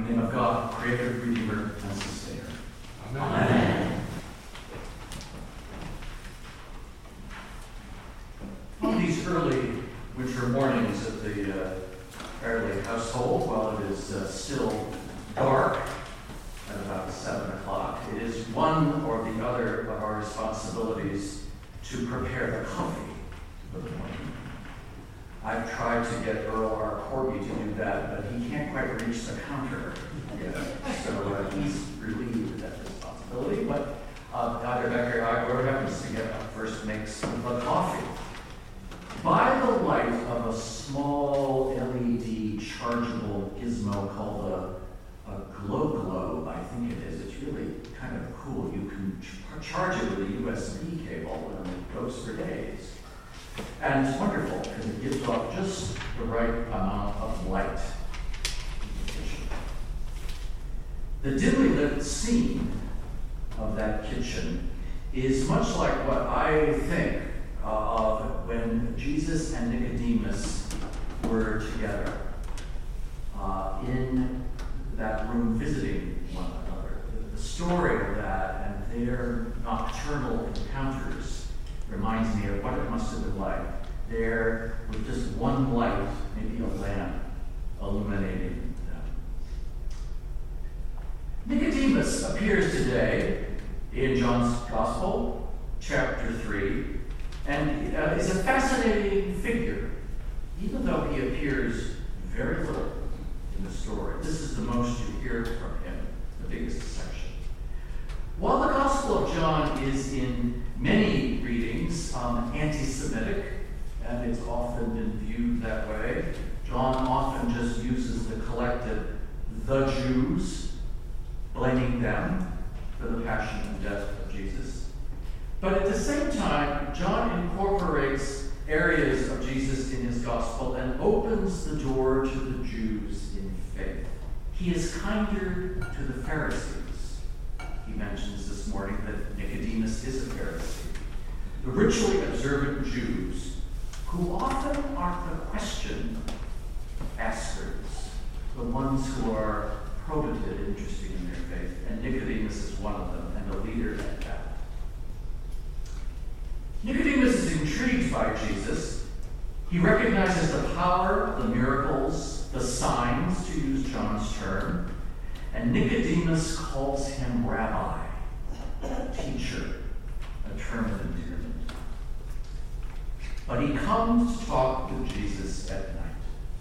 name of God, Creator, Redeemer, and Sustainer. Amen. Amen. On these early winter mornings at the Fairley household, while it is still dark at about 7 o'clock, it is one or the other of our responsibilities to prepare the coffee for the morning. I've tried to get Earl, our corgi, to do that, but he can't quite reach the counter yet. So he's relieved of that responsibility. But either Becky or I, whoever happens to get up first, makes the coffee. By the light of a small LED chargeable gizmo called a glow globe, I think it is. It's really kind of cool. You can charge it with a USB cable and it goes for days. And it's wonderful because it gives off just the right amount of light. The dimly lit scene of that kitchen is much like what I think of when Jesus and Nicodemus were together in that room visiting one another. The story of that and their nocturnal encounters reminds me of what it must have been like there with just one light, maybe a lamp, illuminating them. Nicodemus appears today in John's Gospel, chapter 3, and is a fascinating figure, even though he appears very little in the story. This is the most you hear from him, the biggest section. While the Gospel of John is in many readings anti-Semitic, and it's often been viewed that way, John often just uses the collective "the Jews," blaming them for the passion and death of Jesus. But at the same time, John incorporates areas of Jesus in his Gospel and opens the door to the Jews in faith. He is kinder to the Pharisees. He mentions this morning that Nicodemus is a Pharisee. The ritually observant Jews, who often are the question askers, the ones who are probative, interested in their faith, and Nicodemus is one of them, and a leader at that. Nicodemus is intrigued by Jesus. He recognizes the power of the miracles, the signs, to use John's term, and Nicodemus calls him rabbi, teacher, a term of endearment. But he comes to talk with Jesus at night.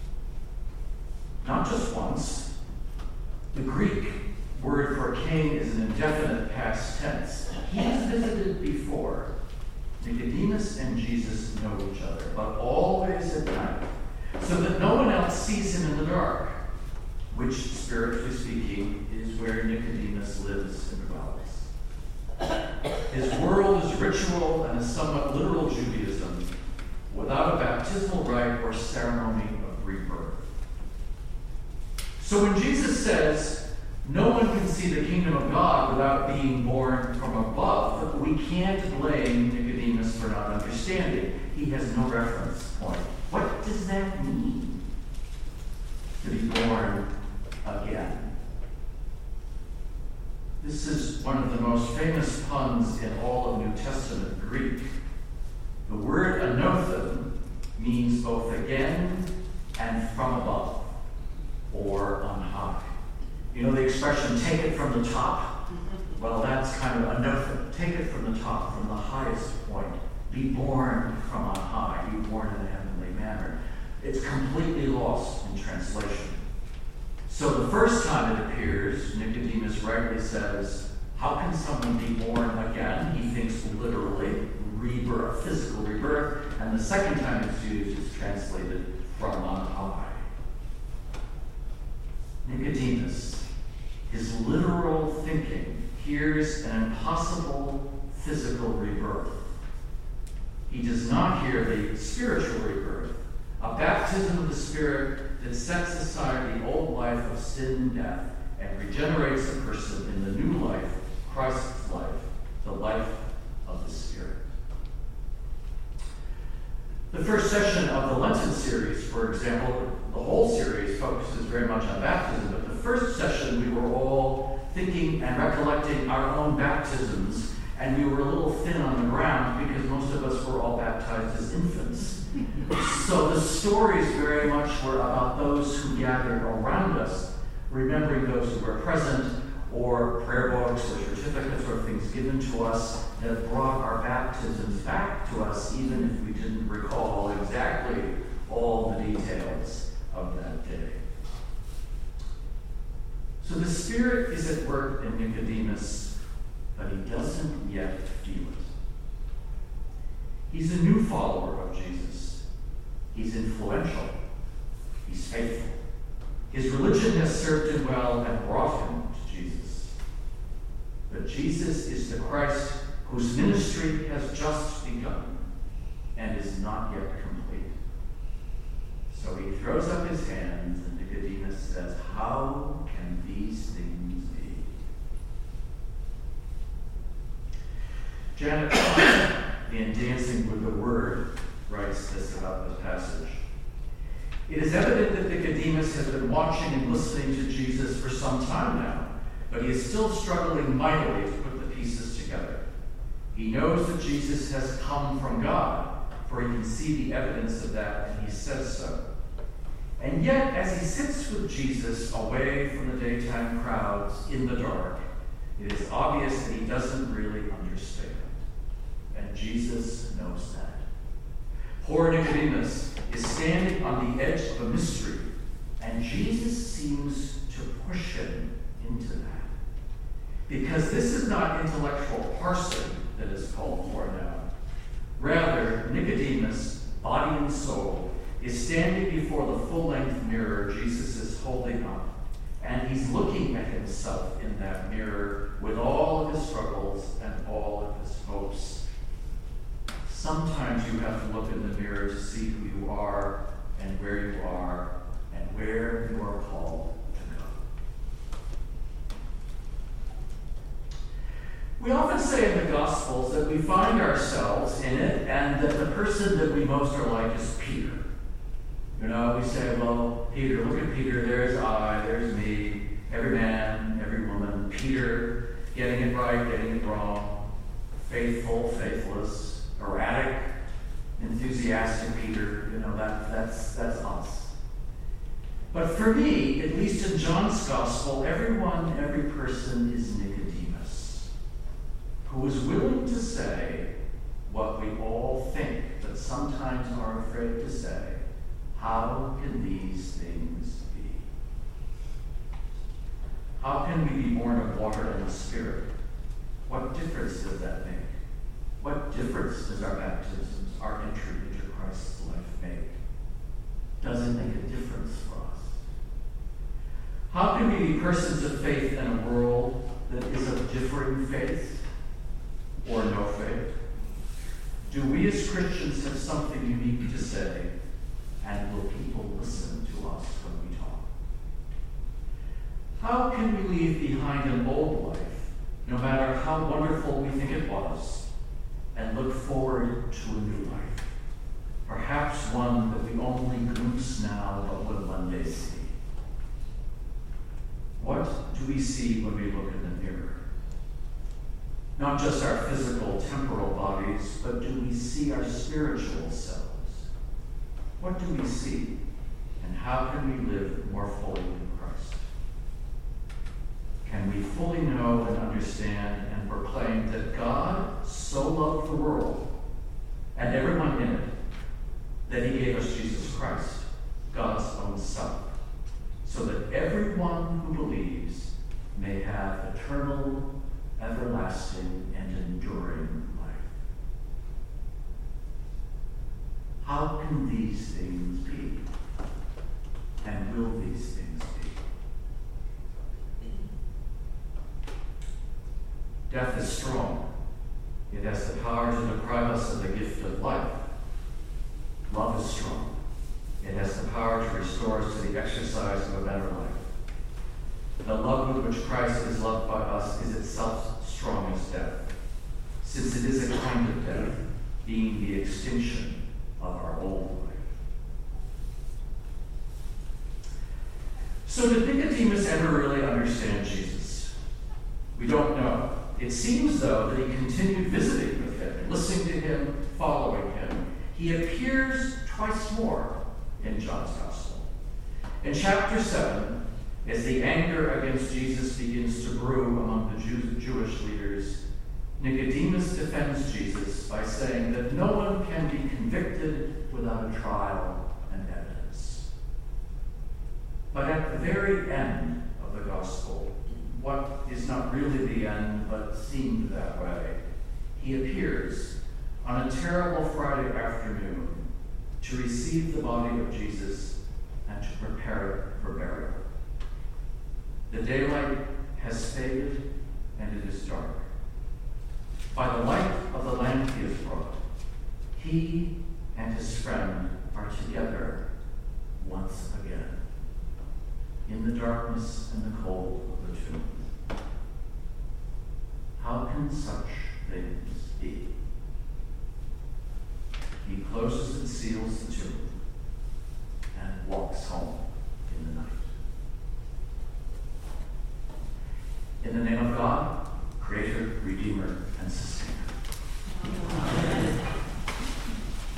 Not just once. The Greek word for came is an indefinite past tense. He has visited before. Nicodemus and Jesus know each other, but always at night, so that no one else sees him in the dark, which, spiritually speaking, is where Nicodemus lives and dwells. His world is ritual and a somewhat literal Judaism, without a baptismal rite or ceremony of rebirth. So when Jesus says, no one can see the kingdom of God without being born from above, we can't blame Nicodemus for not understanding. He has no reference point. What does that mean, to be born again? This is one of the most famous puns in all of New Testament Greek. The word anothen means both again and from above, or on high. You know the expression, take it from the top? Well, that's kind of anothen. Take it from the top, from the highest point. Be born from on high. Be born in a heavenly manner. It's completely lost in translation. So the first time it appears, Nicodemus rightly says, how can someone be born again? He thinks literally, rebirth, physical rebirth. And the second time it's used, it's translated from on high. Nicodemus, his literal thinking, hears an impossible physical rebirth. He does not hear the spiritual rebirth, a baptism of the Spirit that sets aside the old life of sin and death and regenerates a person in the new life, Christ's life, the life of the Spirit. The first session of the Lenten series, for example, the whole series focuses very much on baptism, but the first session, we were all thinking and recollecting our own baptisms, and we were a little thin on the ground because most of us were all baptized as infants. So the stories very much were about those who gathered around us, remembering those who were present, or prayer books or certificates or things given to us that brought our baptisms back to us, even if we didn't recall exactly all the details of that day. So the Spirit is at work in Nicodemus, but he doesn't yet feel it. He's a new follower of Jesus. He's influential. He's faithful. His religion has served him well and brought him to Jesus. But Jesus is the Christ whose ministry has just begun and is not yet complete. So he throws up his hands, and Nicodemus says, "How can these things be?" Janet Klein, in Dancing with the Word, writes this about this passage. It is evident that Nicodemus has been watching and listening to Jesus for some time now, but he is still struggling mightily to put the pieces together. He knows that Jesus has come from God, for he can see the evidence of that, and he says so. And yet, as he sits with Jesus away from the daytime crowds in the dark, it is obvious that he doesn't really understand. And Jesus knows that. Poor Nicodemus is standing on the edge of a mystery, and Jesus seems to push him into that. Because this is not intellectual parsing that is called for now. Rather, Nicodemus, body and soul, is standing before the full-length mirror Jesus is holding up, and he's looking at himself in that mirror with all of his struggles and all of his hopes. Sometimes you have to look in the mirror to see who you are and where you are and where you are called to go. We often say in the Gospels that we find ourselves in it, and that the person that we most are like is Peter. You know, we say, well, Peter, look at Peter, there's I, there's me, every man, every woman. Peter, getting it right, getting it wrong, faithful, faithless, erratic, enthusiastic Peter, you know, that's us. But for me, at least in John's Gospel, every person is Nicodemus, who is willing to say what we all think, but sometimes are afraid to say. How can these things be? How can we be born of water and the Spirit? What difference does that make? What difference does our baptisms, our entry into Christ's life make? Does it make a difference for us? How can we be persons of faith in a world that is of differing faith or no faith? Do we as Christians have something unique to say? And will people listen to us when we talk? How can we leave behind an old life, no matter how wonderful we think it was, and look forward to a new life? Perhaps one that we only glimpse now, but will one day see. What do we see when we look in the mirror? Not just our physical, temporal bodies, but do we see our spiritual selves? What do we see, and how can we live more fully in Christ? Can we fully know and understand and proclaim that God so loved the world and everyone in it that he gave us Jesus Christ, God's own Son, so that everyone who believes may have eternal, everlasting, and enduring life? How can these things be? And will these things be? Death is strong. It has the power to deprive us of the gift of life. Love is strong. It has the power to restore us to the exercise of a better life. The love with which Christ is loved by us is itself strong as death, since it is a kind of death, being the extinction of our old life. So did Nicodemus ever understand Jesus? We don't know. It seems, though, that he continued visiting with him, listening to him, following him. He appears twice more in John's Gospel. In chapter 7, as the anger against Jesus begins to brew among the Jewish leaders, Nicodemus defends Jesus by saying that no one can be convicted without a trial and evidence. But at the very end of the Gospel, what is not really the end, but seemed that way, he appears on a terrible Friday afternoon to receive the body of Jesus and to prepare it for burial. The daylight has faded and it is dark. By the light of the lamp he has brought, he and his friend are together once again in the darkness and the cold of the tomb. How can such things be? He closes and seals the tomb and walks home in the night. In the name of God, Creator, Redeemer, and Sustainer. Amen.